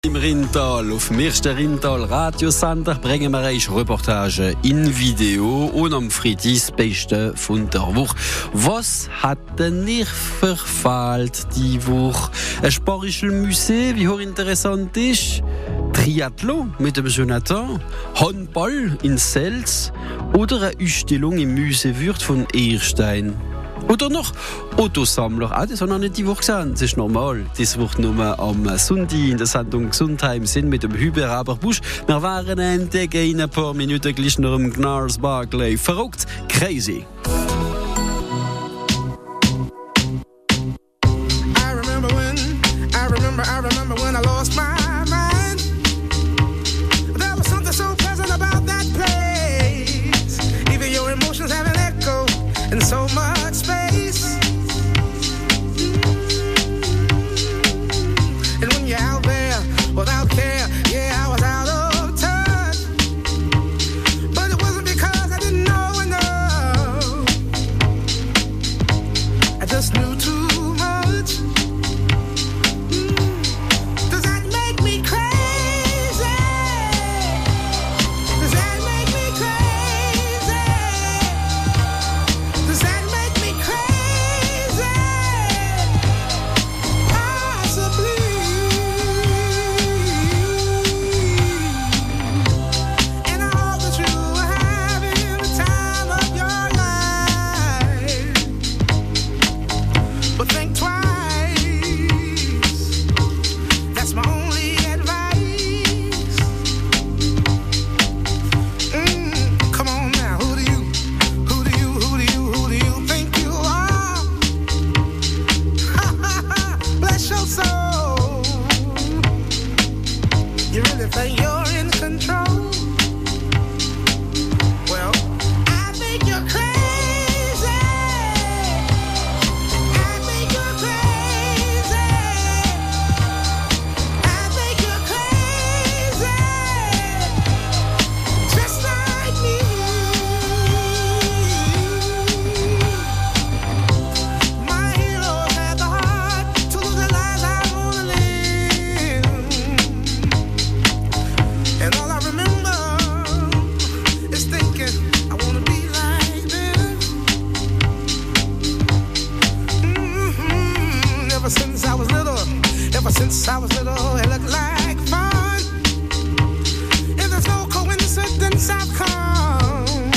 Im Rintal, auf dem ersten Rintal Radiosender bringen wir euch Reportage in Video und am Freitag das Beste von der Woche. Was hat denn nicht verfehlt die Woche? Ein spanisches Museum, wie hochinteressant ist. Triathlon mit dem Jonathan, Handball in Sels oder eine Ausstellung im Museum von Erstein. Oder noch Autosammler. Das haben wir noch nicht die Woche gesehen. Das ist normal. Das wird nur am Sonntag in der Sendung «Gesundheim» sind mit dem Hubert Haber-Busch. Wir waren entdecken in ein paar Minuten gleich noch im Gnarls Barclay. Verrückt, crazy. I remember when I lost my mind. There was something so pleasant about that place. Even your emotions have an echo in so much space. And when you're out there without care, yeah, I was out of touch. But it wasn't because I didn't know enough. I just knew too much. Does that make me crazy? Does that make me crazy? Does that make me crazy? Possibly. And I hope that you are having the time of your life. But think twice. That's my only advice. Come on now, who do you think you are? Bless your soul. You really think you're in control? Well, I think you're crazy. I think you're crazy. I think you're crazy. Just like me. My heroes had the heart to lose their lives. I wanna live. And all I remember is thinking I wanna be like them. Ever since I was little, it looked like fun. And there's no coincidence I've come.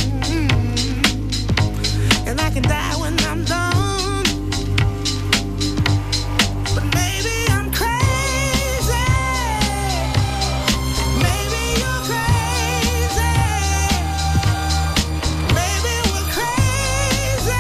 And I can die when I'm done. But maybe I'm crazy. Maybe you're crazy. Maybe we're crazy.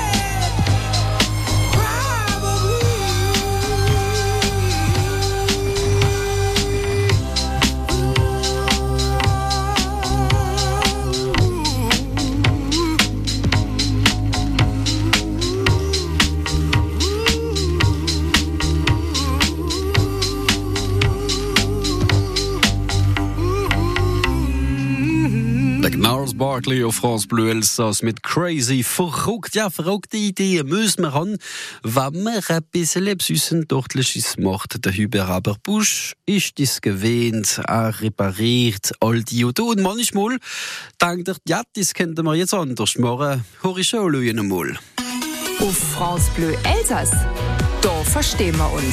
Der Gnarls Barclay auf France Bleu Elsass mit crazy, verrückt. Ja, verrückte Ideen müssen wir haben, wenn man ein bisschen Süßendortliches macht. Der Hubert Haber-Busch ist das gewöhnt, er repariert all die Autos. Und manchmal denkt er, ja, das könnten wir jetzt anders machen. Hör ich schon einmal. Auf France Bleu Elsass, da verstehen wir uns.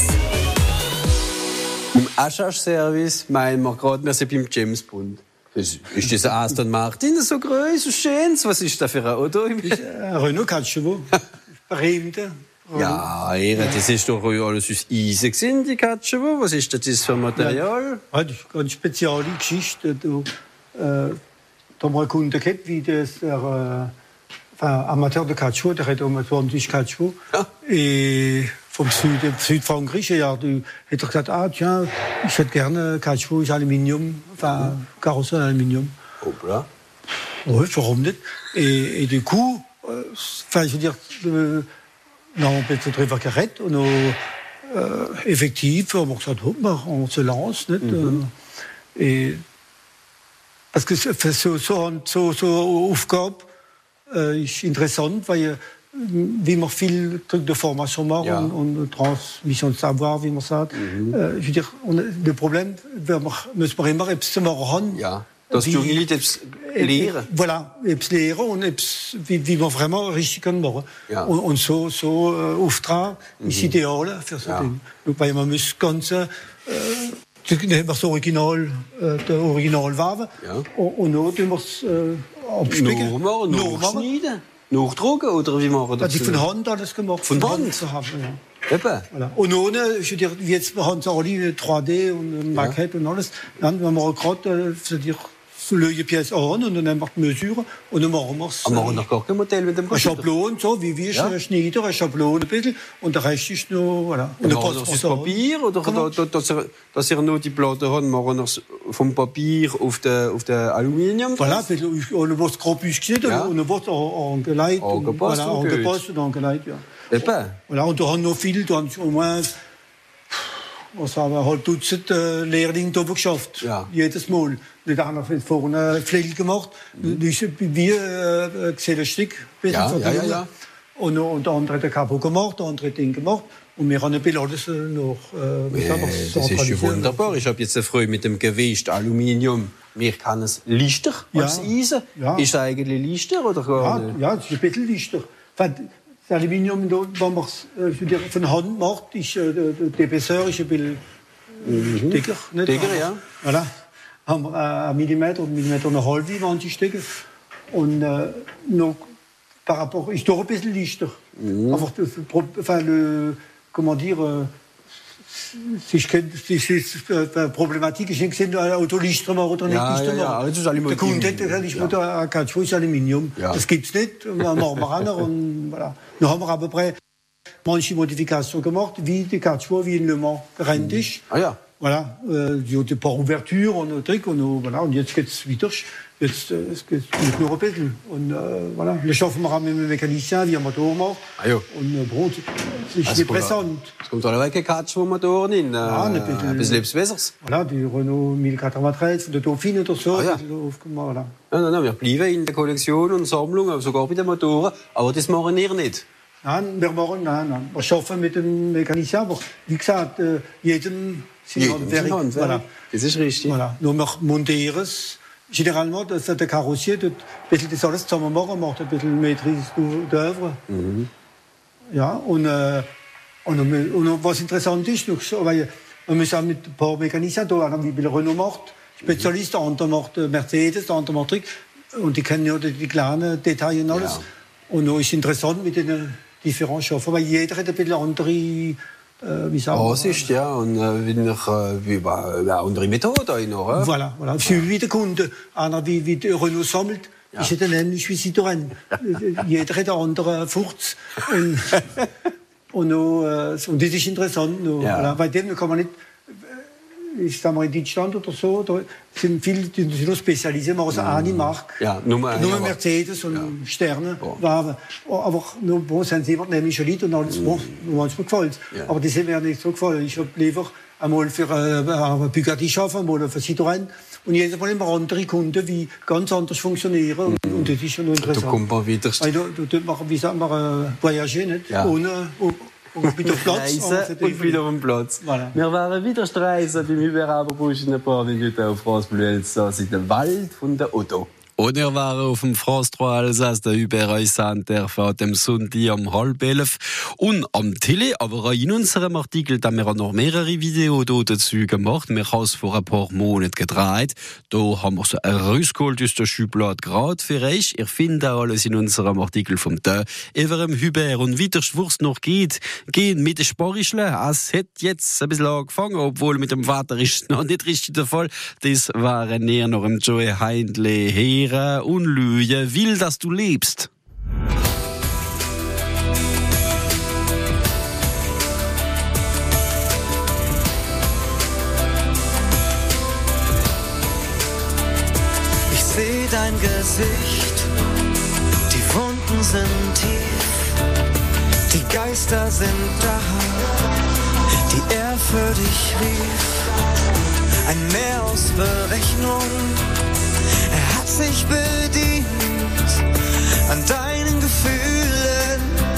Im Aschach-Service meinen wir gerade, wir sind beim James Bond. Ist das ein Aston Martin so groß, so schön? Was ist das für ein Auto? Renault Katschewo. Berühmte. Ja, das ist doch alles aus Eisen gewesen, die Katschewo. Was ist das für ein Material? Ja, das ist eine ganz spezielle Geschichte. Da haben wir einen Kunden gehabt, wie das Amateur der Katschewo, der hat um 20 Katschewo. Ja. Vom Südfrankreich, ja, du hätte gesagt, tiens, ich hätte gerne Katschewo, ist Aluminium, Karosserie Aluminium. Hoppla. Oui, warum nicht? Et du coup, je veux dire, on peut se drüber geredet und effektiv, on gesagt, on se lance, nicht? Et, parce que so Aufgabe ist interessant, weil wie wir viel Truc de Formation machen und Transmission de Savoir, wie man sagt. Je veux dire, le problème, müssen wir immer etwas zu machen haben. Ja, dass die jungen Leute etwas lehren. Voilà, etwas lehren und etwas, wie man vraiment richtig machen können. Ja. Und so Auftrag ist ideal für so Dinge. Weil man muss ganze das Original, der Originalware. Ja. Und dann tun wir es abspicken. Nachschneiden. Nachdrucken oder wie machen das? Also von Hand alles gemacht. Von Hand? Zu haben, ja. Eben. Voilà. Und ohne, ich würde dire, jetzt haben sie alle 3D und Maquette und alles. Dann machen wir gerade, so löse Pièce an und dann machen wir die Mesure und dann machen wir es. Aber machen wir noch gar kein Modell mit dem Computer? Ein Schablon, so wie wir schneiden, ein Schablon ein bisschen und der Rest ist noch, voilà. Und dann machen wir das Papier oder dass ihr nur die Platte haben, machen wir es vom Papier auf der Aluminium? Voilà, und dann wird es grob geschnitten und dann wird es angelegt. Angepasst und angelegt, ja. Eben. Voilà, und da haben noch viele, da haben au moins, was haben wir, halb Dutzend Lehrlinge da geschafft. Ja. Jedes Mal. Die haben vorne Flegel gemacht. Wir gesehen ein Stück. Ja. Und der andere hat ein Kapo gemacht, der andere hat den gemacht. Und wir haben ein bisschen alles noch, das ist ja wunderbar. Ich habe jetzt eine Freude mit dem Gewicht Aluminium. Wir kann es leichter als Eisen. Ja. Ist es eigentlich leichter oder gar nicht? Ja, es ist ein bisschen leichter. Das Aluminium, wenn man es von Hand macht, ist der Épaisseur ist ein bisschen dicker. Nicht? Dicker, ja. Voilà. Haben wir 1 Millimeter und 1,5 Millimeter manche Stücke. Und noch par rapport, ist doch ein bisschen leichter. Aber comment dire, die Problematik ist nicht, ein Auto leichter machen oder nicht leichter machen. Ja, das ist Aluminium. Der Kunde hat gesagt, ich will ein Caoutchouc, ist Aluminium. Ja. Das gibt es nicht. Und dann machen wir andere. Und voilà. Dann haben wir aber manche Modifikationen gemacht, wie der Caoutchouc, wie in Le Mans rennt ist. Ah ja. Voilà, il y a des paar ouvertures und Trick und voilà, und jetzt geht's weiter. Jetzt geht's nur ein bisschen. Und voilà, wir schaffen wir auch mit dem Mechanicien, wie er Motor macht. Ah, ja. Und Brot, es ist interessant. Es kommt alle keine Caoutchouc-Motoren in. Ein bisschen etwas Besseres. Voilà, die Renault 1093, der Dauphine oder so. Ah, ja. Voilà. Nein, wir bleiben in der Kollektion und Sammlung, sogar bei den Motoren. Aber das machen wir nicht. Nein. Wir schaffen mit dem Mechanicien, aber wie gesagt, jedem voilà. Das ist richtig. Voilà. Nur wir montieren es. Généralement, der Karossier, das alles zusammen machen, macht ein bisschen Maîtrise d'œuvre. Ja, und was interessant ist, weil man muss auch mit ein paar Mechaniciens da, wie Renault macht, Spezialist, der andere macht Mercedes, der andere macht Trick, und die kennen ja die kleinen Details und alles. Ja. Und es ist interessant mit den differenten Schaffen, weil jeder hat ein bisschen andere Aussicht, ja, und andere Methoden noch. Voilà. Wie der Kunde, einer wie der Renault sammelt, ist ja dann ähnlich wie Citroën. Jeder hat einen anderen Furz. Und das ist interessant. Voilà. Bei dem kann man nicht, ich sage mal in Deutschland oder so, da sind viele, die sind noch spezialisiert, machen so eine Marke. Ja, nur Mercedes und Sterne. Aber wo sind sie immer nämlich schon und alles, manchmal gefällt. Aber die sind mir nicht so gefallen. Ich habe lieber einmal für Bugatti schaffen, einmal für Citroën. Und jedes Mal immer andere Kunden, die ganz anders funktionieren. Und das ist schon interessant. Da kommt man wieder. Weil du machst, wie sagt man, voyager, nicht? Ja. Ohne und wieder Platz. Und wieder auf dem Platz. Voilà. Wir waren wieder streisen beim Überaberbusch in ein paar Minuten auf France Bleu Elsass in dem Wald von der Otto. Und wir waren auf dem France 3 Alsace, der Überreiscenter für dem Sonntag um 10:30 und am Tele, aber auch in unserem Artikel, da wir noch mehrere Videos dazu gemacht. Wir haben es vor ein paar Monaten gedreht. Da haben wir so rausgeholt aus der Schublade gerade für euch. Ihr findet auch alles in unserem Artikel vom Tag über dem Hubert. Und wie der Schwurst noch geht, gehen mit den Sparischle. Es hat jetzt ein bisschen angefangen, obwohl mit dem Vater ist noch nicht richtig der Fall. Das waren eher noch im Joey Heindle her. Und Lüge will, dass du lebst. Ich seh dein Gesicht, die Wunden sind tief, die Geister sind da, die er für dich rief. Ein Meer aus Berechnung. Er hat sich bedient an deinen Gefühlen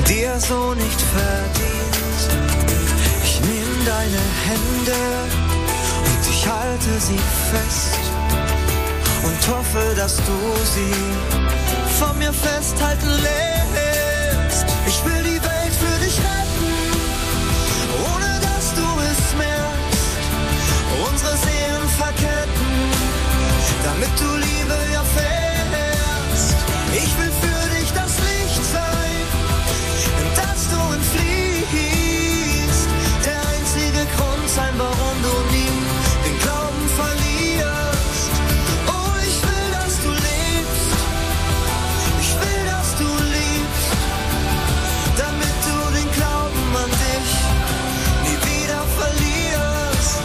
dir so nicht verdient. Ich nehm deine Hände und ich halte sie fest und hoffe, dass du sie von mir festhalten lässt. Ich will die Welt für dich retten, ohne dass du es merkst. Unsere Seelen verketten, damit du Liebe erfährst. Ich will für dich das Licht sein, in das du entfliehst. Der einzige Grund sein, warum du nie den Glauben verlierst. Oh, ich will, dass du lebst. Ich will, dass du liebst, damit du den Glauben an dich nie wieder verlierst.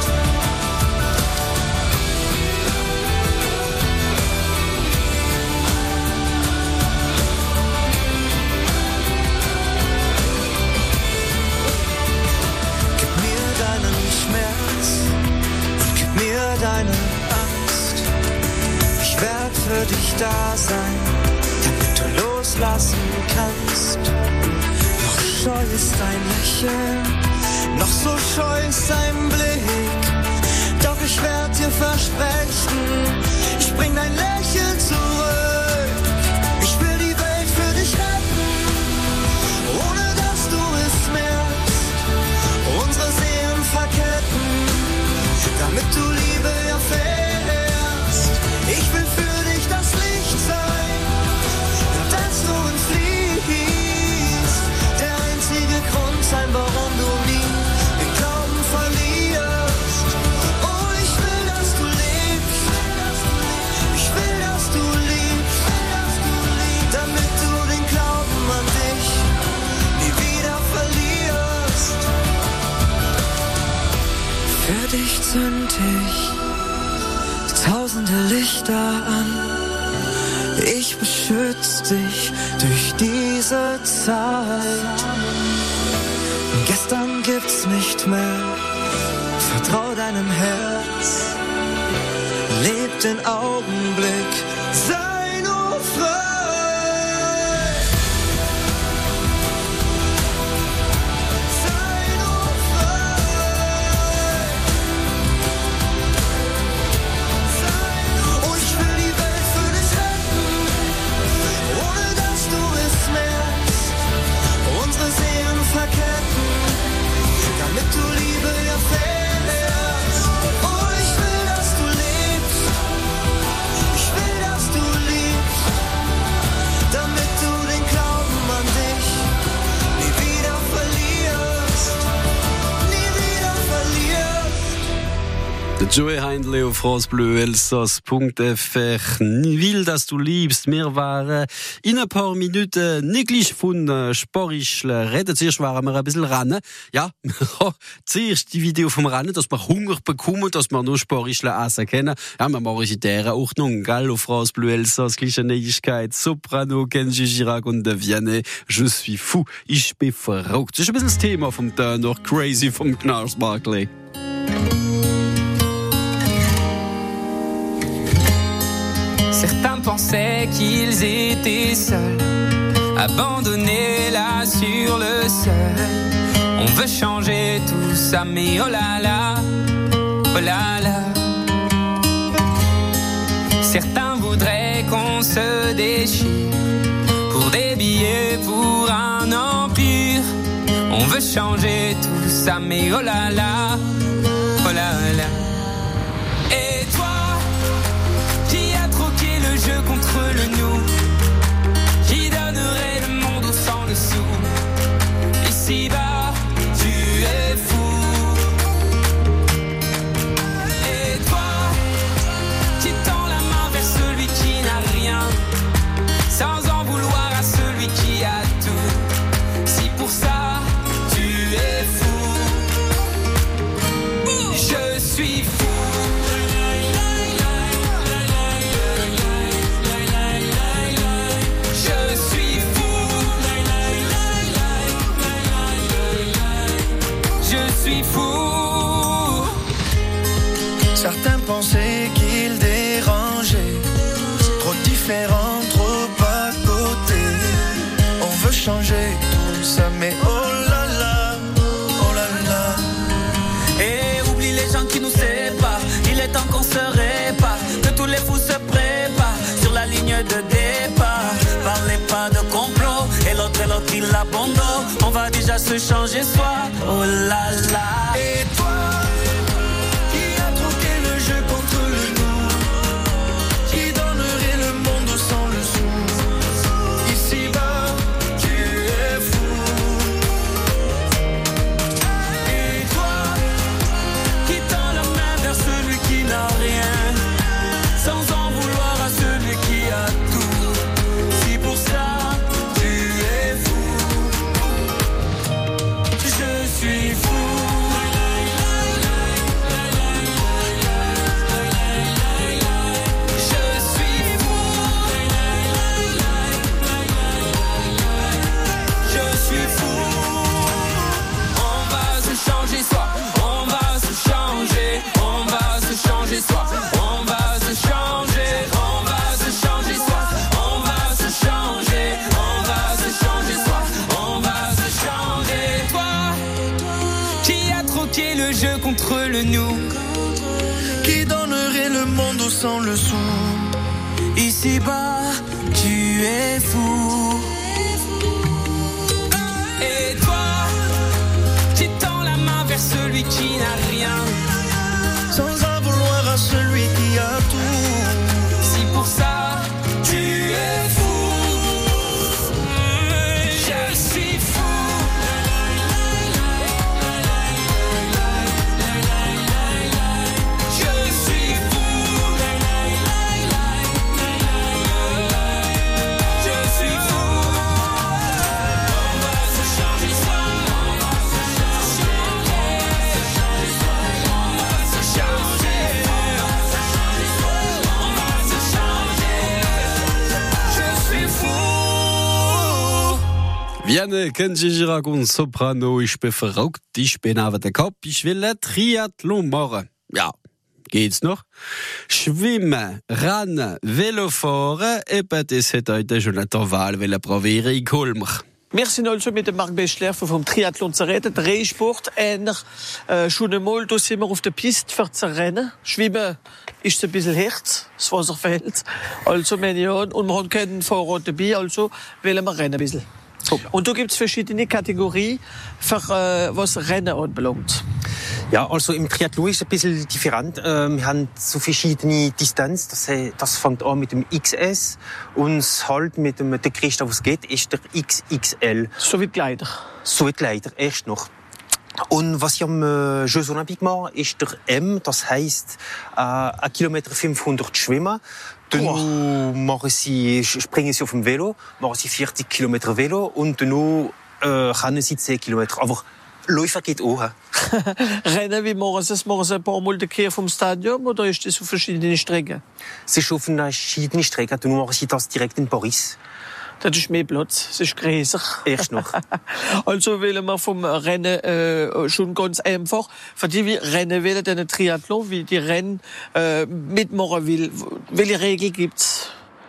Gib mir deinen Schmerz und gib mir deine Angst. Ich werd für dich da sein, damit du loslassen kannst. Noch scheu ist dein Lächeln, noch so scheu ist dein Blick. Doch ich werd dir versprechen, ich bring dein Lächeln zurück. Ich will die Welt für dich retten, ohne dass du es merkst. Unsere Seelen verketten, damit du Liebe erfährst. Ich will für dich das Licht sein, in das du entfliehst. Der einzige Grund sein, warum du nie den Glauben verlierst. Oh, ich will, dass du lebst. Ich will, dass du liebst, damit du den Glauben an dich nie wieder verlierst. Für dich zünd ich tausende Lichter an. Ich beschütz dich durch diese Zeit. Gestern gibt's nicht mehr. Vertrau deinem Herz. Leb den Augenblick. Sei nur frei. Sei nur frei. Oh, ich will die Welt für dich retten, ohne dass du es merkst. Unsere Seelen verketten, damit du Liebe erfährst. Oh, ich will, dass du lebst. Ich will, dass du liebst, damit du den Glauben an dich nie wieder verlierst. Nie wieder verlierst. Der Joey Heindle auf France Bleu Elsass.fr. Will, dass du liebst. Wir waren in ein paar Minuten nicht von Sporichle reden. Zuerst waren wir ein bisschen rennen. Ja, zuerst die Video vom Rennen, dass wir Hunger bekommen, dass wir nur Sporichle essen können. Ja, wir machen in dieser Ordnung, gell, auf France Bleu Elsass, gleiche Neuigkeit, Soprano, Kenji Girac und der Vianney. Je suis fou, ich bin verrückt. Das ist ein bisschen das Thema vom Tenor Crazy vom Gnars Barclay. Certains pensaient qu'ils étaient seuls, abandonnés là sur le seuil. On veut changer tout ça, mais oh là là, oh là là. Certains voudraient qu'on se déchire pour des billets, pour un empire. On veut changer tout ça, mais oh là là, oh là là. Et toi, qui a troqué le jeu contre le nous, qui donnerait le monde au sang dessous. Ici-bas, tu es fou. Et toi, qui tend la main vers celui qui n'a rien, sans en vouloir à celui qui a tout. Si pour ça, tu es fou. Je suis fou. Certains pensaient qu'ils dérangeaient, trop différents, trop à côté. On veut changer tout ça, mais oh là là, oh là là. Et oublie les gens qui nous séparent. Il est temps qu'on se répare, que tous les fous se préparent sur la ligne de départ. Parlez pas de complot, et l'autre il abandonne. On va déjà se changer soi, oh là là. Et toi, qui a troqué le jeu contre le nous, qui donnerait le monde sans le sou. Ici-bas, tu es fou. Et toi, Qui tend la main vers celui qui n'a rien, sans en vouloir à celui qui a tout. Si pour ça tu es fou, je suis fou. Je suis fou. Je suis fou. On va se changer soi, on va se changer, on va se changer soi, on va se changer, on va se changer soi, on va se changer, on va se changer soi, on va se changer. Toi, qui a troqué le jeu contre le nous, qui donnerait le monde sans le sou. ici-bas, tu es fou. Et toi, qui tends la main vers celui qui n'a rien, Sans en vouloir à celui qui a tout. si pour ça tu es fou, je suis fou. Je suis fou. Je suis fou. On va se changer soi, on va se changer, on va se changer, on va se changer soi, on va se changer. Je suis fou. Vianne, Kenji Giragon, Soprano, ich bin verrückt, ich bin aber der Kopf, ich will ein Triathlon machen. Ja, geht's noch? Schwimmen, Rennen, Velofahren, eben das hat heute Jonathan Wahl probieren in Kulmach. Wir sind also mit dem Marc Beschler vom Triathlon zu reden. Der Rennsport, schon einmal, da sind wir auf der Piste für zu rennen. Schwimmen ist ein bisschen hart, das Wasser fällt. Also, meine Herren, und wir haben keinen Fahrrad dabei, also wollen wir rennen ein bisschen. Und da gibt's verschiedene Kategorien, für, was Rennen anbelangt. Ja, also im Triathlon ist es ein bisschen different. Wir haben so verschiedene Distanzen. Das fängt an mit dem XS und halt mit dem, der größte, was geht, ist der XXL. So wie die Kleider. So wie die Kleider, erst noch. Und was ich am Jeux Olympiques mache, ist der M, das heisst 1,5 Kilometer schwimmen. Dann springen sie auf dem Velo, machen sie 40 Kilometer Velo und dann rennen sie 10 Kilometer. Aber Läufer geht auch. Rennen, wie machen Sie es? Machen Sie ein paar Mal den Kehr vom Stadion oder ist das auf verschiedene Strecken? Es ist auf verschiedenen Strecken. Dann machen sie das direkt in Paris. Das ist mehr Platz, das ist größer. Erst noch. Also wählen wir vom Rennen schon ganz einfach. Für die, wie Rennen wählen, den Triathlon, wie die Rennen mitmachen will. Welche Regel gibt's?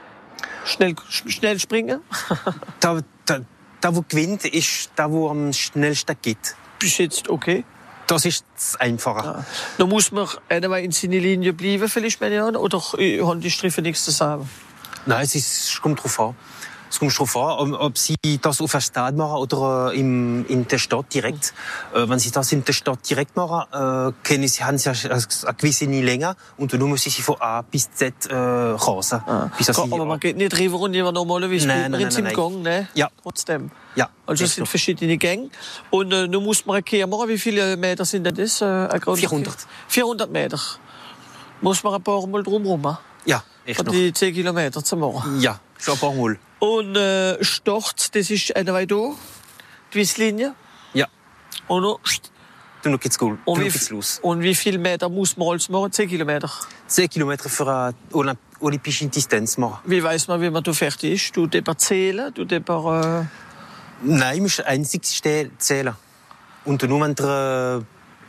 Schnell springen? Da, wo gewinnt, ist da, wo am schnellsten geht. Bis jetzt okay. Das ist das Einfache. Ja. Da muss man einmal in seine Linie bleiben, vielleicht, meine Herren, oder haben die Striche nichts zu sagen? Nein, es kommt drauf an. Es kommt darauf an, ob Sie das auf der Stadt machen oder in der Stadt direkt. Wenn Sie das in der Stadt direkt machen, haben Sie eine gewisse Länge und dann müssen Sie von A bis Z rasen. Aber man geht nicht rüber und jemand normalerweise nein. im Gang, ne? Ja. Trotzdem. Ja. Also es sind verschiedene Gänge. Und nun muss man eine Kehr machen. Wie viele Meter sind denn das? 400. 400 Meter. Muss man ein paar Mal drumherum machen? Ja, echt noch. Die 10 Kilometer zu machen? Ja, schon ein paar Mal. Und Start, das ist eine Weile da, die Weisslinie. Ja. Und dann geht's gut. Und dann geht's los. Und wie viele Meter muss man alles machen? 10 Kilometer? 10 Kilometer für eine olympische Distanz machen. Wie weiß man, wie man da fertig ist? Du deppert zählen? Du deppert... Nein, du musst einzig zählen. Und nur wenn du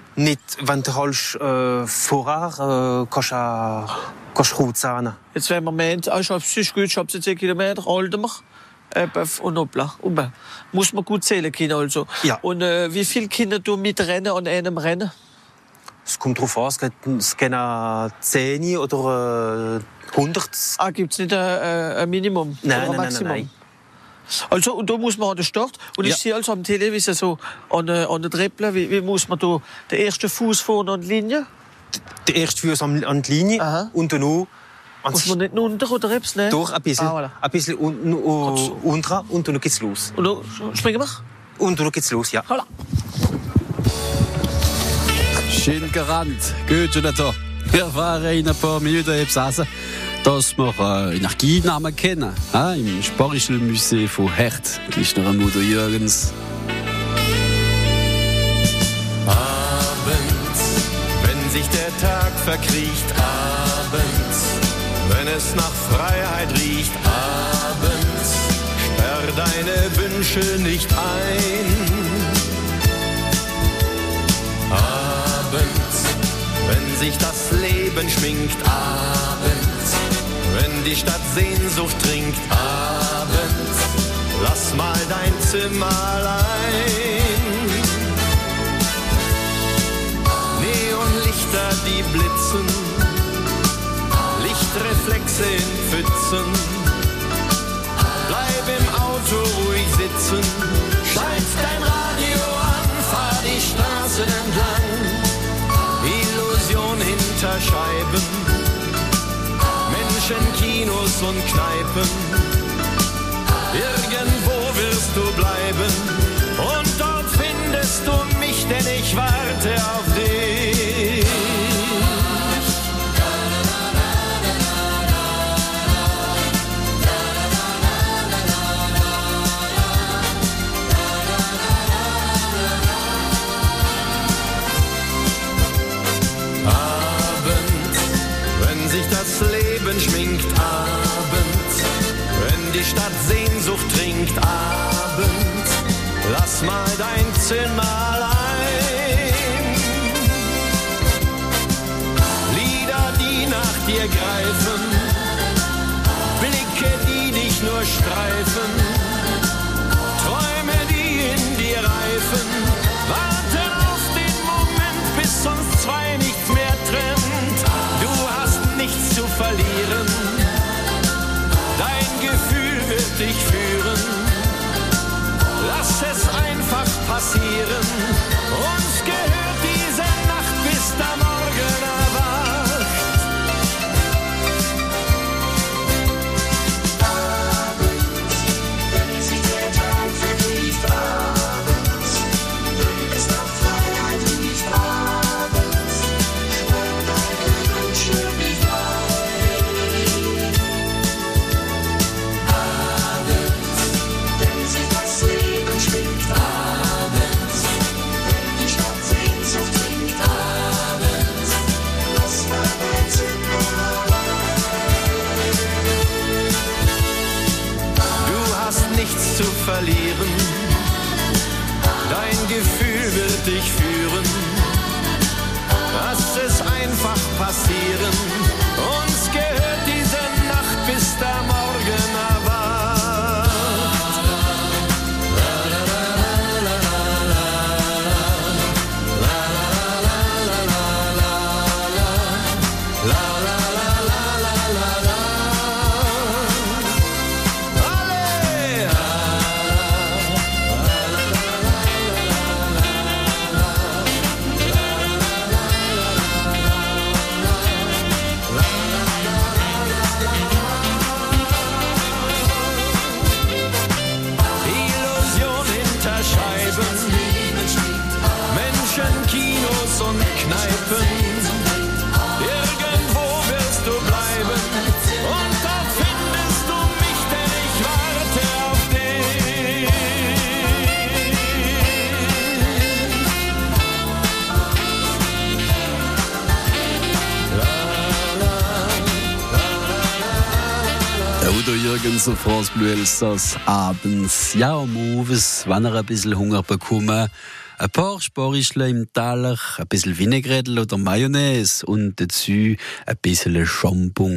halt vorher kannst du gut sein. Jetzt wenn man meint, ich habe es gut, ich habe 10 Kilometer, halten wir. Und hoppla. Muss man gut zählen können also. Ja. Und wie viele Kinder du mitrennen an einem Rennen? Es kommt drauf an, es können 10 oder 100. Gibt's nicht ein Minimum? Nein, oder ein nein, Maximum? nein. Also, und da muss man an den Start. Und ich Ja. sehe also am Televisor so an der Treppe, wie muss man da den ersten Fuß vorne an die Linie? Der erste Fuß an die Linie Aha. und dann noch Muss man nicht runter oder etwas, ne? durch ein bisschen, Voilà. ein bisschen unten und dann geht's los. Und dann springen wir? Und dann geht's los, ja. Voilà. Schön gerannt. Gut, Jonathan. Wir fahren in ein paar Minuten etwas essen, dass wir Energienamen kennen. Im Sparischl-Museum von Hert. Ist noch ein Mutter Jürgens. Abends, wenn sich der Tag verkriecht, abends, wenn es nach Freiheit riecht, abends, sperr deine Wünsche nicht ein. Abends, wenn sich das Leben schminkt, abends, wenn die Stadt Sehnsucht trinkt, abends, lass mal dein Zimmer allein. Neonlichter, die blitzen, Lichtreflexe in Pfützen. Bleib im Auto ruhig sitzen, schalt dein Radio an, fahr die Straßen entlang. Illusion hinter Scheiben, Menschen, Kinos und Kneipen. Irgendwo wirst du bleiben und dort findest du mich, denn ich warte auf dich. Abends, wenn sich das Leben schminkt, abends, wenn die Stadt Sehnsucht trinkt, abends, lass mal dein Zimmer allein. Lieder, die nach dir greifen, Blicke, die dich nur streifen, Träume, die in dir reifen, warten auf den Moment, bis uns zwei nichts mehr trennt. Du hast nichts zu verlieren, dein Gefühl wird dich führen. Lass es einfach passieren, uns gehört diese Nacht, bis der Morgen erwacht. Abends, wenn sich der Tag verkriecht, abends, wenn es nach Freiheit riecht, abends, sperr deine Wünsche nicht ein. Abends, wenn sich das Leben schwingt, abends, wenn die Stadt Sehnsucht trinkt, abends, lass mal dein Zimmer allein. Du hast nichts zu verlieren, dein Gefühl wird dich führen. Lass es einfach passieren, uns gehört diese Nacht, bis der Morgen erwacht. Illusion hinter Scheiben, Menschen, Kinos und Kneipen. Irgendwo wirst du bleiben und dort findest du mich, denn ich warte auf dich. Der Udo Jürgens auf France Bleu Elsass abends. Ja, am Abend, wenn er ein bisschen Hunger bekommt, ein paar Sparischle im Teller, ein bisschen Vinaigrette oder Mayonnaise und dazu ein bisschen Jambon.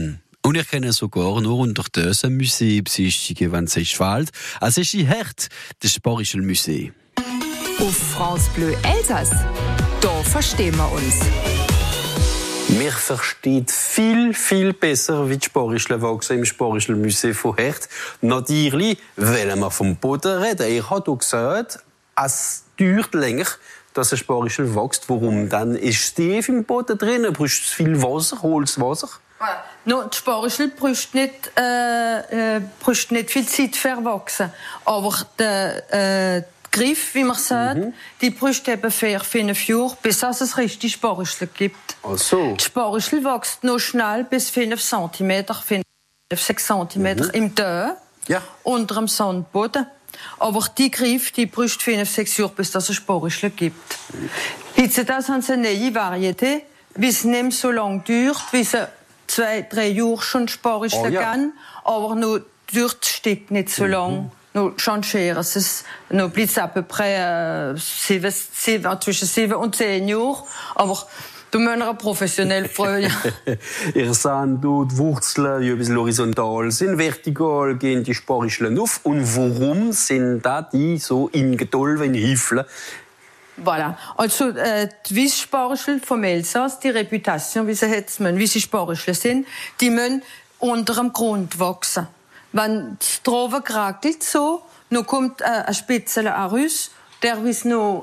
Und ich kenne sogar nur unter diesem Museum besichtigen, wenn es sich fällt. Es ist in Hert, das Sporischel Museum. Auf France Bleu Elsass, da verstehen wir uns. Wir verstehen viel besser, wie die Sporischle wachsen im Sporischel Museum von Hert. Natürlich wollen wir vom Boden reden. Er hat auch gesagt, es dauert länger, dass ein Sporischel wächst. Warum? Dann ist tief im Boden drin, braucht viel Wasser, Holzwasser. No, die Sporischel braucht nicht viel Zeit für Erwachsen. Aber der Griff, wie man sagt, die braucht eben 4-5 Jahre, bis es richtig Sporischel gibt. Also. Die Sporischel wächst noch schnell bis 5 cm, 5-6 cm im Dö, unter dem Sandboden. Aber die Griff, die braucht 5-6 Jahre, bis es Sporischel gibt. Heutzutage haben sie eine neue Varietät, wie es nicht so lange dauert, wie sie 2-3 Jahre schon Sporischel gehen, aber nur dauert das Stück nicht so lang. Nur changieren sie es. Nur bleibt es à peu près zwischen 7 und 10 Jahre. Aber du musst eine professionell freuen. Ihr seht hier die Wurzeln, die ein bisschen horizontal sind, vertikal gehen die Sporischeln auf. Und warum sind da die so in Gedolven, in Hüffeln? Voilà. Also, die Weisssporischel vom Elsass, die Reputation, wie sie jetzt wie sie Sporischel sind, die müssen unter dem Grund wachsen. Wenn es drauf krackelt so, dann kommt ein Spitzel raus, der will noch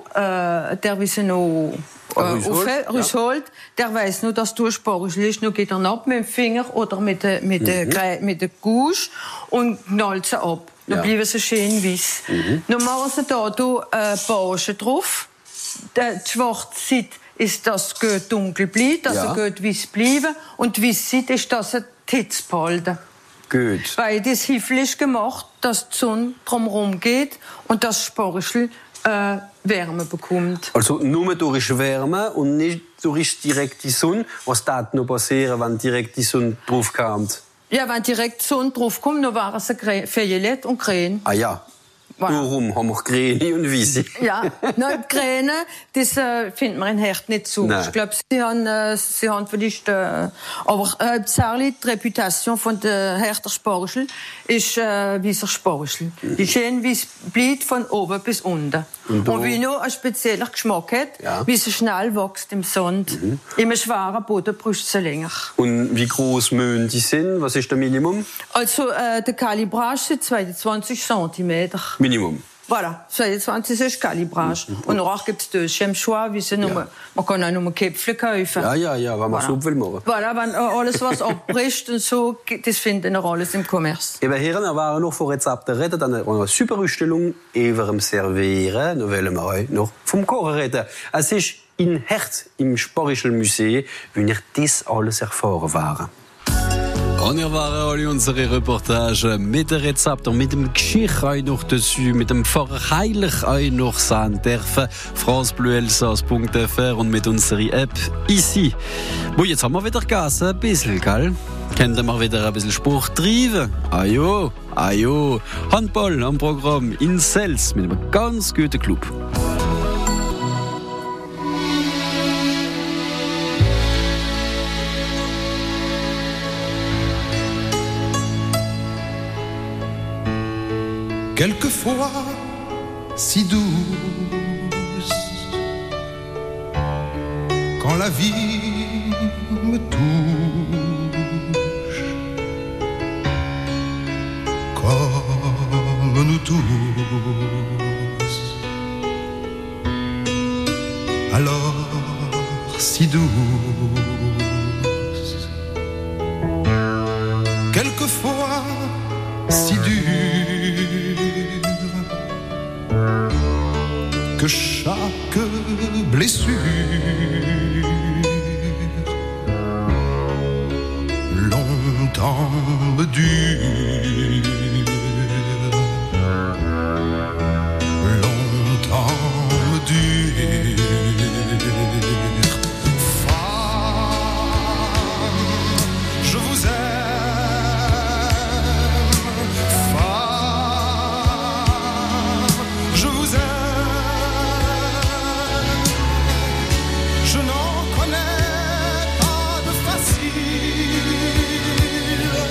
rausholt, der weiss nur, dass du ein Sporischel ist, dann geht er ab mit dem Finger oder mit der Gouge und knallt sie ab. Dann bleiben sie schön weiss. Dann machen sie da Bausche drauf. Die schwarze Seite ist, dass es gut dunkel bleibt, dass es gut weiss bleibt. Und die weiße Seite ist, dass es die Hitze behalten. Gut. Weil das Hiffel ist gemacht, dass die Sonne drumherum geht und das Sporischel Wärme bekommt. Also nur durch Wärme und nicht durch direkt die Sonne. Was darf noch passieren, wenn direkt die Sonne draufkommt? Ja, wenn direkt die Sonne draufkommt, dann waren sie violett und grün. Ah ja. Voilà. Warum haben wir Grüne und Weiße? Ja, nein, Grüne, das findet man in Hert nicht so. Nein. Ich glaube, sie haben vielleicht, aber hauptsächlich die Reputation von der Herter Sporischel ist weißer Sporischel. Die schön weiss bleibt von oben bis unten. Und wie noch ein spezieller Geschmack hat, wie sie schnell wächst im Sand. Im schweren Boden braucht sie länger. Und wie groß müssen die sein? Was ist das Minimum? Also der Kalibrage sind 22 cm. Minimum. Voilà, 22 ist Kalibrage. Und auch gibt es deuxième choix, wie sie man kann auch nur Käpfle kaufen. Ja, wenn man so will machen. Voilà, wenn alles, was abbricht und so, das finden wir alles im Commerce. Eben hier, wir waren noch von Rezepten reden, dann eine super Ausstellung über dem Servieren. Dann wollen wir euch noch vom Kochen reden. Es ist in Hert, im Sporischel Museum, wie ihr das alles erfahren waren. Und ihr waren alle unsere Reportage mit den Rezepten, mit dem Geschichte auch noch dazu, mit dem Pfarrer Heilig auch noch sehen dürfen. francebleuelsass.fr und mit unserer App ici. Wo jetzt haben wir wieder gegessen, ein bisschen, gell? Könnten wir wieder ein bisschen Sport treiben? Ajo. Handball am Programm in Sels mit einem ganz guten Club. Quelquefois si douce, quand la vie me touche, comme nous tous, alors si douce, quelquefois si dure, que chaque blessure longtemps me dure, longtemps me dure. Femme, je vous aime. Je n'en connais pas de facile.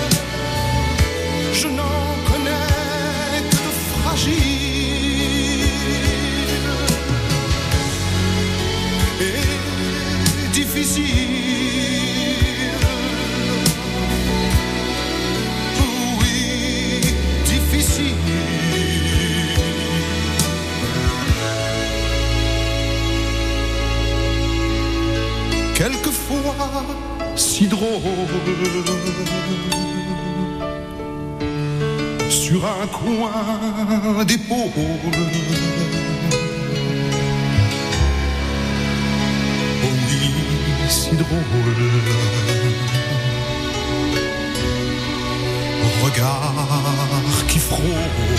si drôle sur un coin d'épaule. Oh oui, si drôle. Regard qui frôle.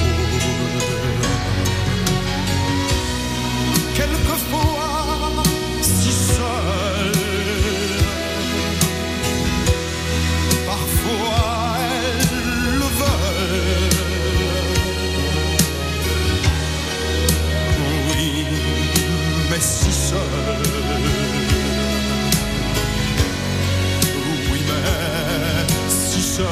Quelquefois si seul, parfois elle le veut. Oui, mais si seul. Oui, mais si seul.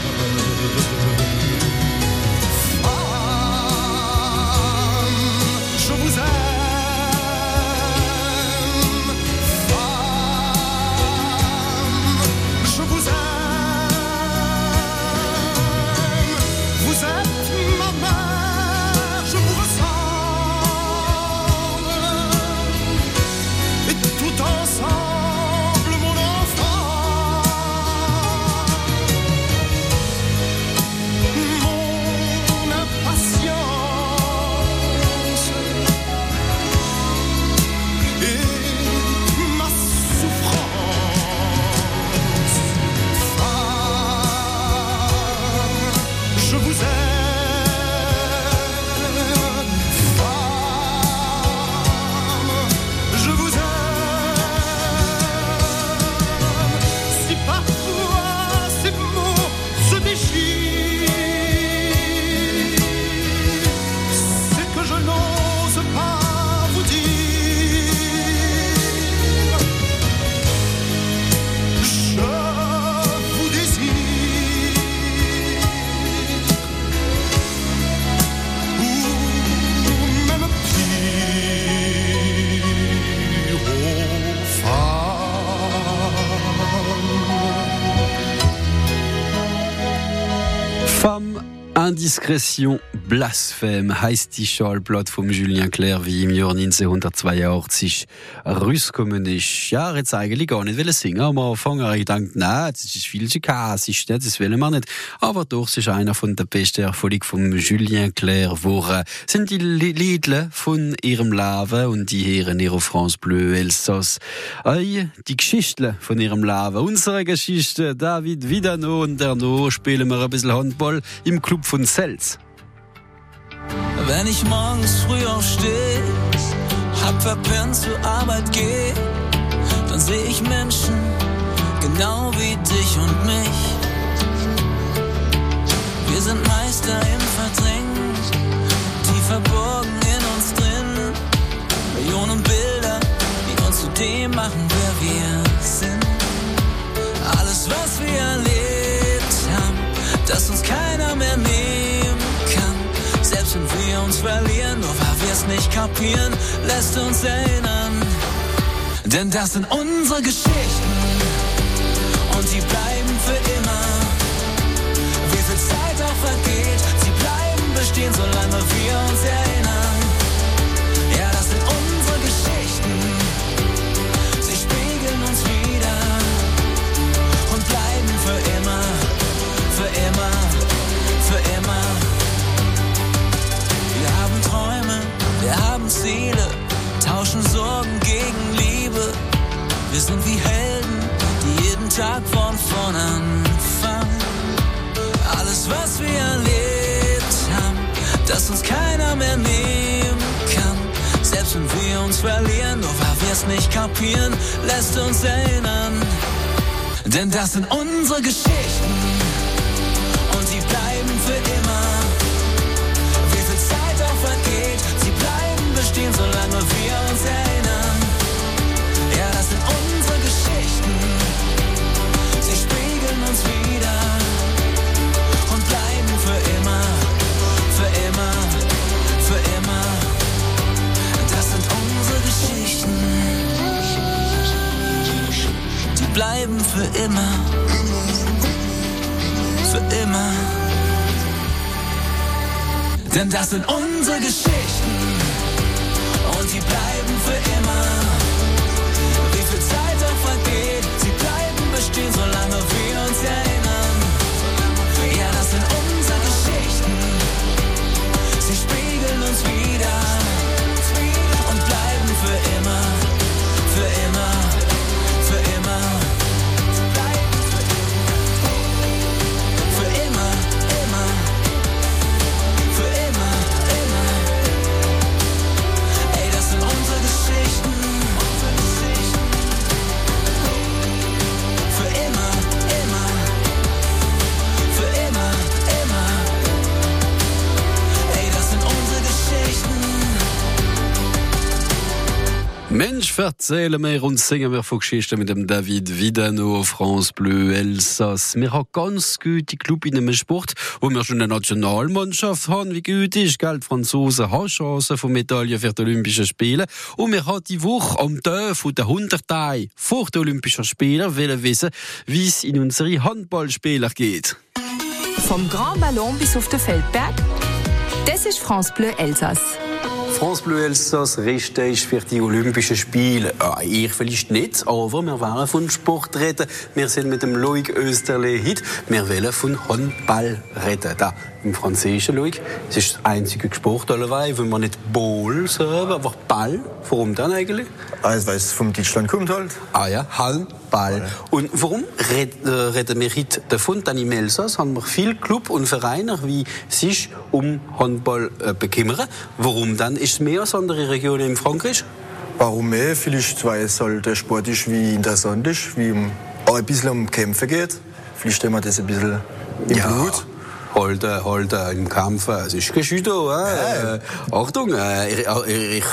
Indiscretion, Blasphème heisst die Schallplatte vom Julien Clerc, wie im Jahr 1982 rausgekommen ist. Ja, jetzt eigentlich gar nicht singen. Am Anfang habe ich gedacht, nein, das ist viel zu kassisch, das wollen wir nicht. Aber doch, es ist einer von der besten Erfolge von Julien Clerc, wo sind die Lieder von ihrem Leben und die hören hier auf France Bleu Elsass. Die Geschichte von ihrem Leben, unsere Geschichte, David Vidano und Derno, spielen wir ein bisschen Handball im Club von Selz. Wenn ich morgens früh aufstehe, hab verpennt zur Arbeit geh, dann seh ich Menschen, genau wie dich und mich. Wir sind Meister im Verdrängen, tief verborgen in uns drin. Millionen Bilder, die uns zu dem machen, wer wir sind. Alles, was wir erlebt haben, dass uns keiner mehr nehmen kann. Selbst wenn wir uns verlieren, nur weil wir es nicht kapieren, lässt uns erinnern. Denn das sind unsere Geschichten und die bleiben für immer. Wie viel Zeit auch vergeht, sie bleiben bestehen, solange wir uns erinnern. Ja, das sind unsere Geschichten, sie spiegeln uns wieder und bleiben für immer, für immer, für immer. Wir haben Träume, wir haben Ziele, tauschen Sorgen gegen Liebe. Wir sind wie Helden, die jeden Tag von vorn anfangen. Alles, was wir erlebt haben, dass uns keiner mehr nehmen kann. Selbst wenn wir uns verlieren, nur weil wir es nicht kapieren, lässt uns erinnern. Denn das sind unsere Geschichten und die bleiben für immer. Wie viel Zeit auch vergeht, sie bleiben bestehen, solange wir uns erinnern. Ja, das sind unsere Geschichten, sie spiegeln uns wieder und bleiben für immer, für immer, für immer. Das sind unsere Geschichten, die bleiben für immer, für immer. Denn das sind unsere Geschichten und die bleiben für immer. Wie viel Zeit auch vergeht, sie bleiben bestehen, verzählen wir und singen wir von Geschichten mit dem David Vidano, France Bleu, Elsass. Wir haben ganz gute Club in einem Sport, wo wir schon eine Nationalmannschaft haben, wie gut ist, gell? Die Franzosen haben Chancen von Medaillen für die Olympischen Spiele. Und wir haben die Woche am Tag von den 100 Tagen vor den Olympischen Spielen wissen, wie es in unsere Handballspieler geht. Vom Grand Ballon bis auf den Feldberg, das ist France Bleu Elsass. France Bleu Elsass richtig für die Olympischen Spiele. Ich vielleicht nicht, aber wir wollen von Sport reden. Wir sind mit dem Loïc Österle heute. Wir wollen von Handball reden. Da im Französischen, Loïc. Es ist das einzige Sport, weil wir nicht Ball sagen, aber Ball. Warum dann eigentlich? Also, weil es vom Deutschland kommt halt. Ah ja, Handball. Und warum reden wir heute davon? Denn im Elsass haben wir viele Clubs und Vereine, die sich um Handball bekümmern. Warum dann? Ist es mehr als andere Regionen in Frankreich? Warum mehr? Vielleicht, weil es halt der Sport ist, wie interessant ist, wie auch ein bisschen um Kämpfe geht. Vielleicht haben wir das ein bisschen im Blut. Holder im Kampf. Es ist kein Judo. Achtung, ich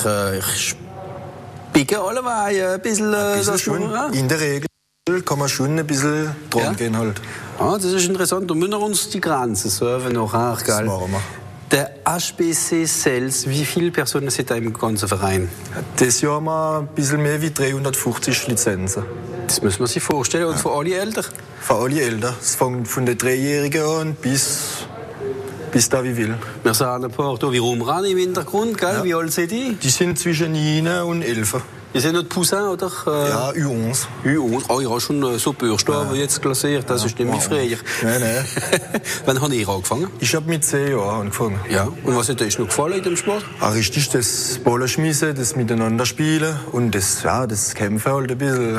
spicke alle ein bisschen. In der Regel kann man schon ein bisschen dran gehen halt. Ah, das ist interessant. Da müssen wir uns die Grenzen serven noch auch, gell? Das machen wir. Der HBC Sels, wie viele Personen sind da im ganzen Verein? Das Jahr haben wir ein bisschen mehr wie 350 Lizenzen. Das muss man sich vorstellen. Und für alle Eltern? Für alle Eltern. Es fängt von den 3-Jährigen an bis da wie will. Wir sahen ein paar da wie rumrennen im Hintergrund, gell? Ja. Wie alt sind die? Die sind zwischen 9 und 11. Die sind nicht Poussin, oder? Ja, U11. U11. Oh, ja, schon so Bürsten, die jetzt glasiert. Das ist nämlich früher. Nein. Wann habt ihr angefangen? Ich habe mit 10 Jahren angefangen. Ja. Und was hat dir noch gefallen in dem Sport? Richtig, das Ballenschmissen, das Miteinander spielen und das Kämpfen halt ein bisschen.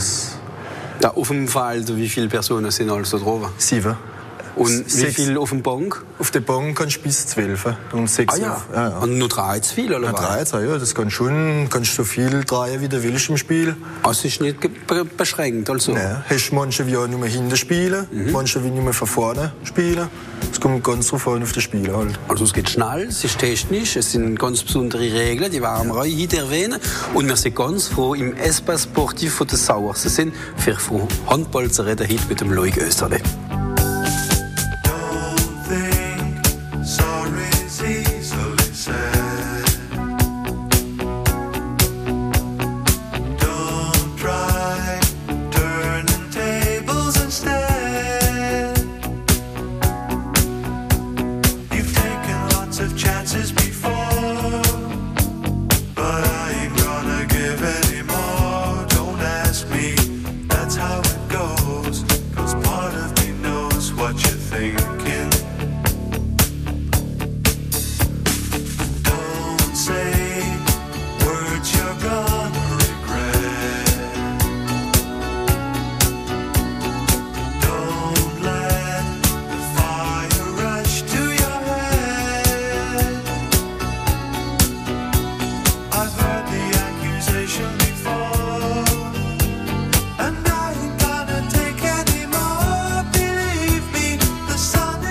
Ja, auf dem Feld, wie viele Personen sind also drauf? 7. Und wie viel auf dem Bank? Auf der Bank kannst du bis 12. Und 6. Ja. Und nur 3 zu viel, oder was? 13, ja, das kannst du so viel drehen, wie du willst im Spiel. Also ist nicht beschränkt, also? Nein, hast manche, die auch nur hinten spielen, manche, die nur von vorne spielen. Es kommt ganz drauf an auf das Spiel halt. Also es geht schnell, es ist technisch, es sind ganz besondere Regeln, die werden wir heute erwähnen. Und wir sind ganz froh, im Espace Sportif von der Sauerse sind, für Handball zu reden, heute mit dem Loïc Österle. The sun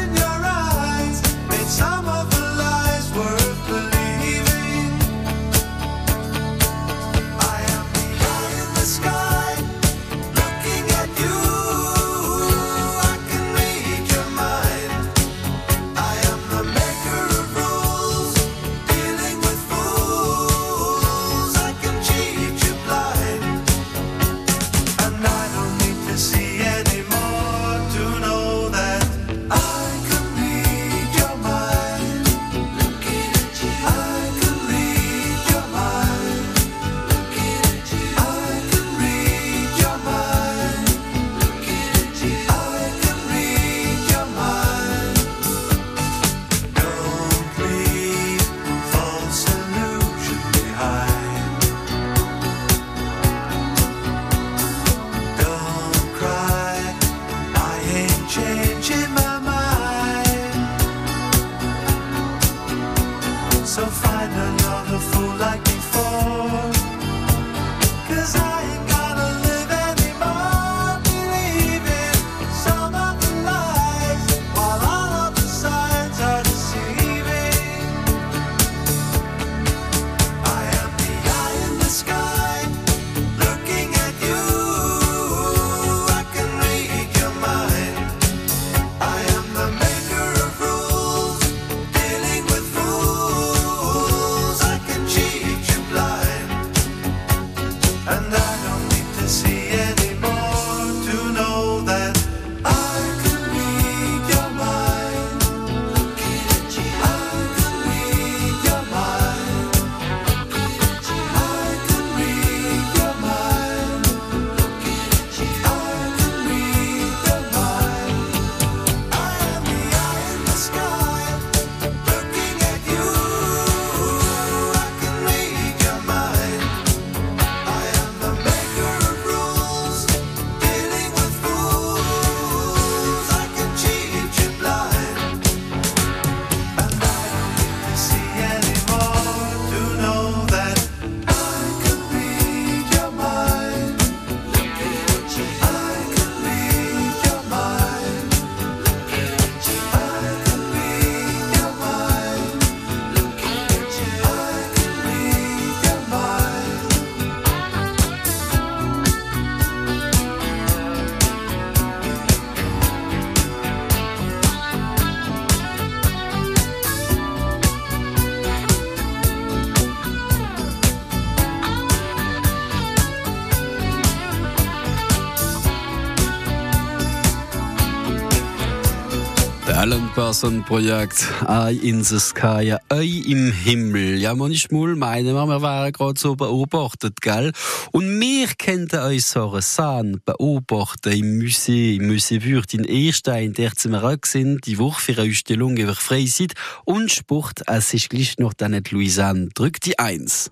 Alan Parsons Projekt Eye in the Sky, Eye im Himmel. Ja, manchmal meinen wir wären gerade so beobachtet, gell? Und wir könnten uns San beobachten im Musée Würth in Erstein, der wir auch sind, die Woche für eine Ausstellung über Freizeit und Sport. Es ist gleich noch dann nicht Louisanne. Drück die 1.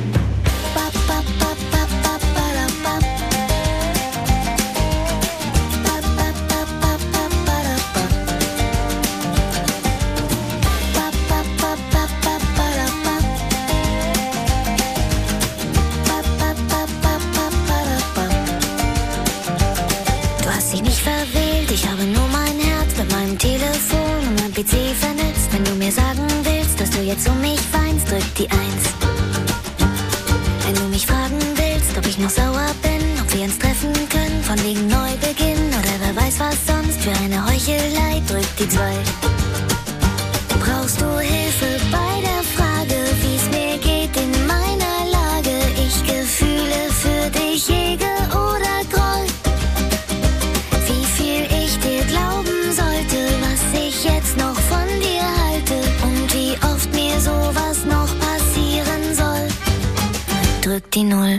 PC vernetzt, wenn du mir sagen willst, dass du jetzt um mich weinst, drück die 1. Wenn du mich fragen willst, ob ich noch sauer bin, ob wir uns treffen können, von wegen Neubeginn oder wer weiß was sonst für eine Heuchelei, drück die 2. Brauchst du Hilfe bei der Frage, wie's mir geht in meiner Lage, ich Gefühle für dich hege oder groll, wie viel ich dir glauben sollte, was ich jetzt noch von dir halte und wie oft mir sowas noch passieren soll. Drück die 0.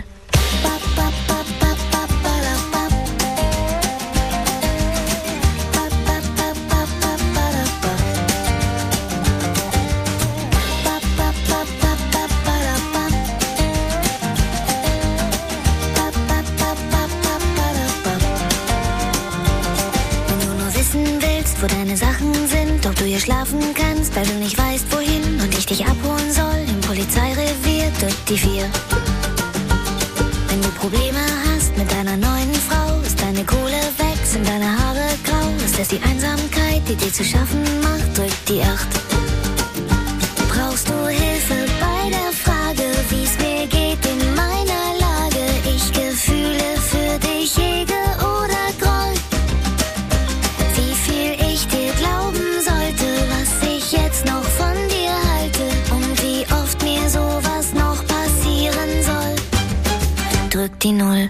Wo deine Sachen sind, ob du hier schlafen kannst, weil du nicht weißt wohin und ich dich abholen soll im Polizeirevier, drück die 4. Wenn du Probleme hast mit deiner neuen Frau, ist deine Kohle weg, sind deine Haare grau, ist es die Einsamkeit, die dir zu schaffen macht, drück die 8. Brauchst du Hilfe bei der Frage, wie's mir geht in meiner Lage, ich Gefühle für dich hege oder groll, wie viel ich dir glauben sollte, was ich jetzt noch von dir halte und wie oft mir sowas noch passieren soll. Drück die 0.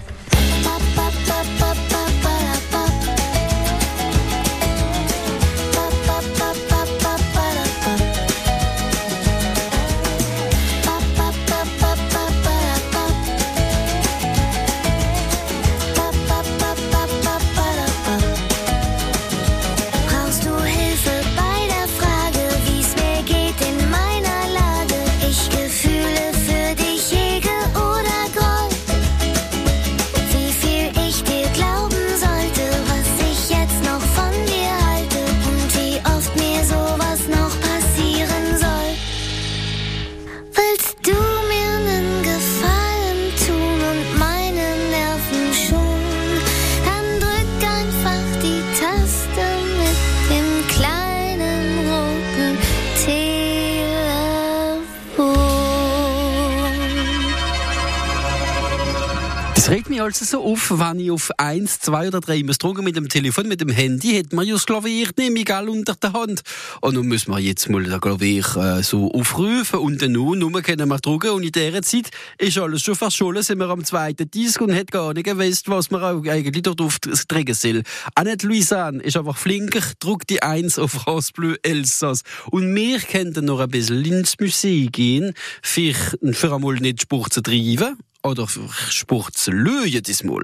Es regt mich also so auf, wenn ich auf 1, 2 oder 3 muss drücken mit dem Telefon, mit dem Handy, hat man ja das Klavier nämlich unter der Hand. Und nun müssen wir jetzt mal das Klavier so aufrufen und dann nur können wir drücken. Und in dieser Zeit ist alles schon verschollen, sind wir am 2. Disc und hat gar nicht gewusst, was man auch eigentlich dort aufdrücken soll. Annette Louisanne ist einfach flinker, drückt die 1 auf France Bleu Elsass. Und wir können noch ein bisschen ins Museum gehen, für einmal nicht Sport zu treiben. Oder für Sport zu lösen diesmal.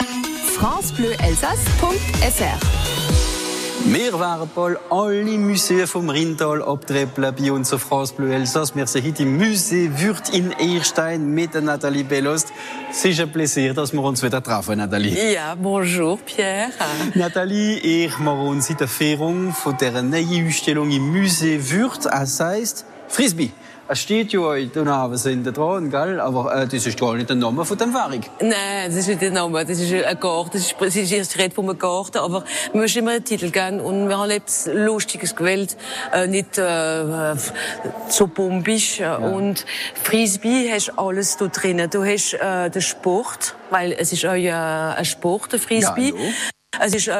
francebleuelsass.fr Wir werden bald alle Museen vom Rheintal abtreppeln bei uns auf France Bleu Elsass. Wir sind heute im Musée Würth in Erstein mit Nathalie Bellost. Es ist ein Plaisir, dass wir uns wieder treffen, Nathalie. Ja, bonjour, Pierre. Nathalie, ich mache uns in der Führung von dieser neuen Ausstellung im Musée Würth. Es heisst Frisbee. Es steht ja heute Abend dran, gell? Aber das ist gar nicht der Name von dem Werk. Nein, das ist nicht der Name. Das ist ein Garten. Das ist erst die Rede von einem Garten. Aber wir müssen immer einen Titel geben. Und wir haben etwas Lustiges gewählt. Nicht so bombisch. Ja. Und Frisbee hast alles da drinnen. Du hast den Sport, weil es ist auch ein Sport, der Frisbee. Ja, es ist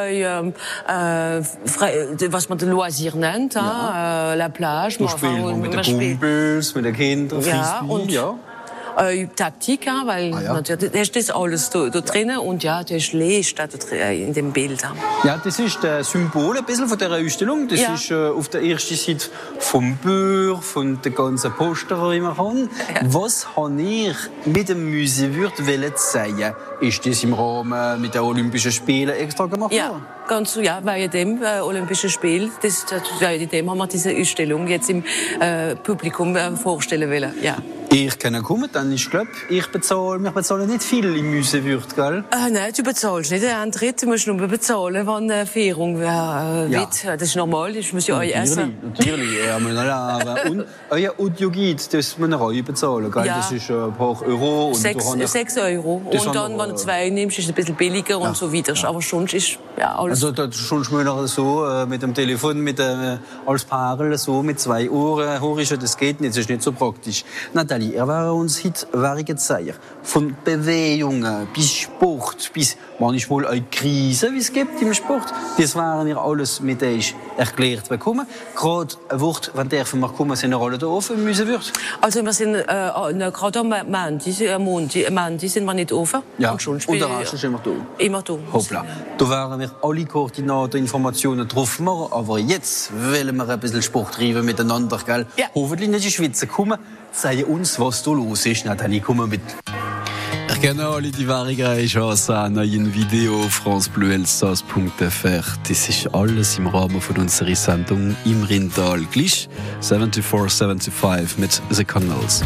was man de Loisir nennt, ja. La plage. Man spielt mit den Kumpels, mit den Kindern, Frisbee, ja. Und Taktik, weil natürlich, da ist das alles da drinnen und ja, da ist Licht in dem Bild. Ja, das ist das Symbol ein bisschen von dieser Ausstellung. Das ist auf der ersten Seite vom Buch, von den ganzen Poster, die wir haben. Ja. Was habt ihr mit dem Museewürt zeigen? Ist das im Rahmen mit den Olympischen Spielen extra gemacht? Ja, ganz so, ja, wegen dem Olympischen Spiel. Wegen dem haben wir diese Ausstellung jetzt im Publikum vorstellen wollen. Ja. Ich kann kommen, dann ist glaube wir bezahlen nicht viel im Museewürt, gell? Nein, du bezahlst nicht einen Tritt, du musst nur bezahlen, wenn eine Feierung wird. Das ist normal, das muss ja euch essen. Natürlich, ja, aber und euer Audioguide, das muss man auch bezahlen, gell? Ja. Das ist ein paar Euro. Und 6 Euro. Und dann, wenn du 2 nimmst, ist es ein bisschen billiger und so weiter. Aber sonst ist alles... Also sonst muss man so mit dem Telefon, als Paar so mit 2 Ohren hören, das geht nicht, das ist nicht so praktisch. Nathalie, war uns heute gezeigt. Von Bewegungen bis Sport, bis manchmal eine Krise, wie es gibt im Sport. Das waren wir alles mit euch erklärt bekommen. Gerade ein Wort, wann dürfen wir kommen, sind wir alle da offen im Museewürt? Also wir sind gerade am Montag sind wir nicht offen. Ja, und der Rest ist immer da. Immer da. Hoppla. Da waren wir alle Koordinaten, Informationen drauf machen, aber jetzt wollen wir ein bisschen Sport treiben miteinander, gell? Ja. Hoffentlich nicht in die Schweiz kommen. Sei uns, was da los ist. Nathalie, komm mit. Ich kenne alle die wahre Chance an ein Video francebleuelsass.fr. Das ist alles im Rahmen von unserer Sendung im Rindtal. Gleich 7475 mit The Canals.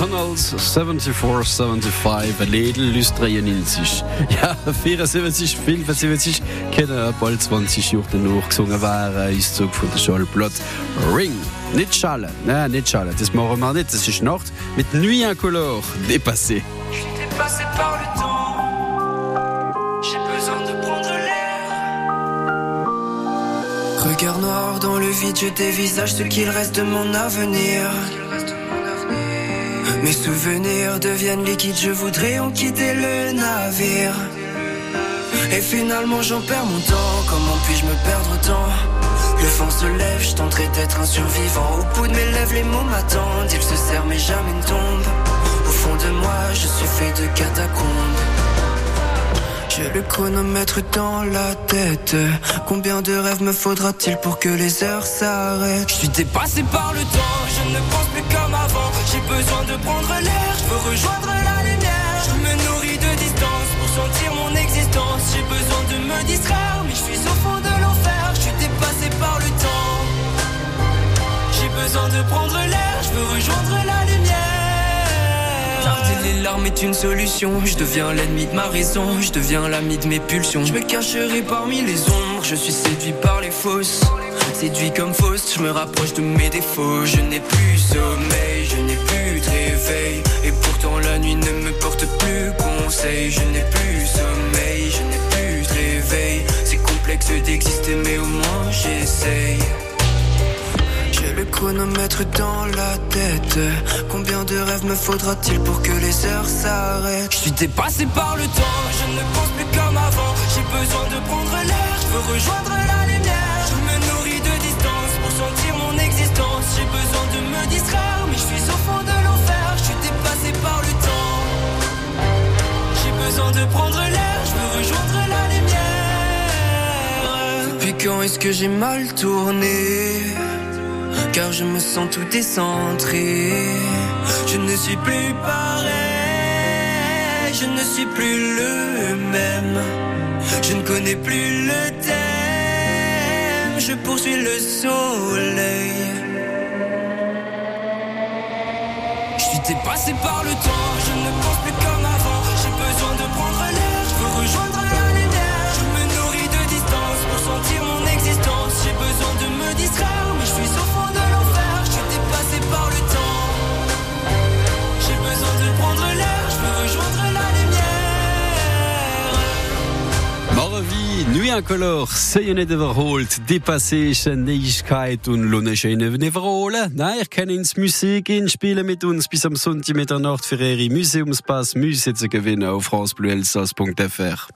Connells 74-75 Lädel Lüstreien in sich. Ja, 74 Film 70 kennen bald 20 Jahre danach gesungen waren ist Zug von der Schallplatte Ring. Nicht Schale, nein, nicht Schale, das machen wir nicht, das ist Nacht mit Nuit incolore dépassé. Je suis dépassé par le temps, j'ai besoin de prendre l'air. Regard noir dans le vide, je dévisage ce qu'il reste de mon avenir. Mes souvenirs deviennent liquides, je voudrais en quitter le navire. Et finalement j'en perds mon temps, comment puis-je me perdre autant? Le vent se lève, je tenterai d'être un survivant. Au bout de mes lèvres, les mots m'attendent. Ils se serrent mais jamais ne tombent. Au fond de moi, je suis fait de catacombes. J'ai le chronomètre dans la tête. Combien de rêves me faudra-t-il pour que les heures s'arrêtent? Je suis dépassé par le temps, je ne pense plus comme avant. J'ai besoin de prendre l'air, je veux rejoindre la lumière. Je me nourris de distance pour sentir mon existence. J'ai besoin de me distraire, mais je suis au fond de l'enfer. Je suis dépassé par le temps. J'ai besoin de prendre l'air, je veux rejoindre la lumière. Garder les larmes est une solution. Je deviens l'ennemi de ma raison, je deviens l'ami de mes pulsions. Je me cacherai parmi les ombres, je suis séduit par les fausses. Séduit comme fausse, je me rapproche de mes défauts. Je n'ai plus sommeil, je n'ai plus de réveil. Et pourtant la nuit ne me porte plus conseil. Je n'ai plus sommeil, je n'ai plus de réveil. C'est complexe d'exister mais au moins j'essaye. J'ai le chronomètre dans la tête. Combien de rêves me faudra-t-il pour que les heures s'arrêtent? Je suis dépassé par le temps, je ne pense plus comme avant. J'ai besoin de prendre l'air, je veux rejoindre la lumière. Je me nourris de distance pour sentir mon existence. J'ai besoin de me distraire, mais je suis au fond de l'enfer. Je suis dépassé par le temps. J'ai besoin de prendre l'air, je veux rejoindre la lumière. Depuis quand est-ce que j'ai mal tourné? Car je me sens tout décentré. Je ne suis plus pareil, je ne suis plus le même. Je ne connais plus le thème, je poursuis le soleil. Je suis dépassé par le temps, je ne pense plus comme avant. J'ai besoin de prendre l'air, je veux rejoindre la lumière. Je me nourris de distance pour sentir mon existence. J'ai besoin de me distraire, mais je suis au fond de l'enfer. Je suis dépassé par le temps. J'ai besoin de prendre l'air, je veux rejoindre la lumière. Marvi, Nuit incolore, seien nicht überholt, dépassé, Neigkeit und lohne schöne überholen. Nein, ihr könnt ins Musik gehen, spielen mit uns bis am Sonntag Mitternacht für ihre Museumspass Müsse zu gewinnen auf francebleuelsass.fr.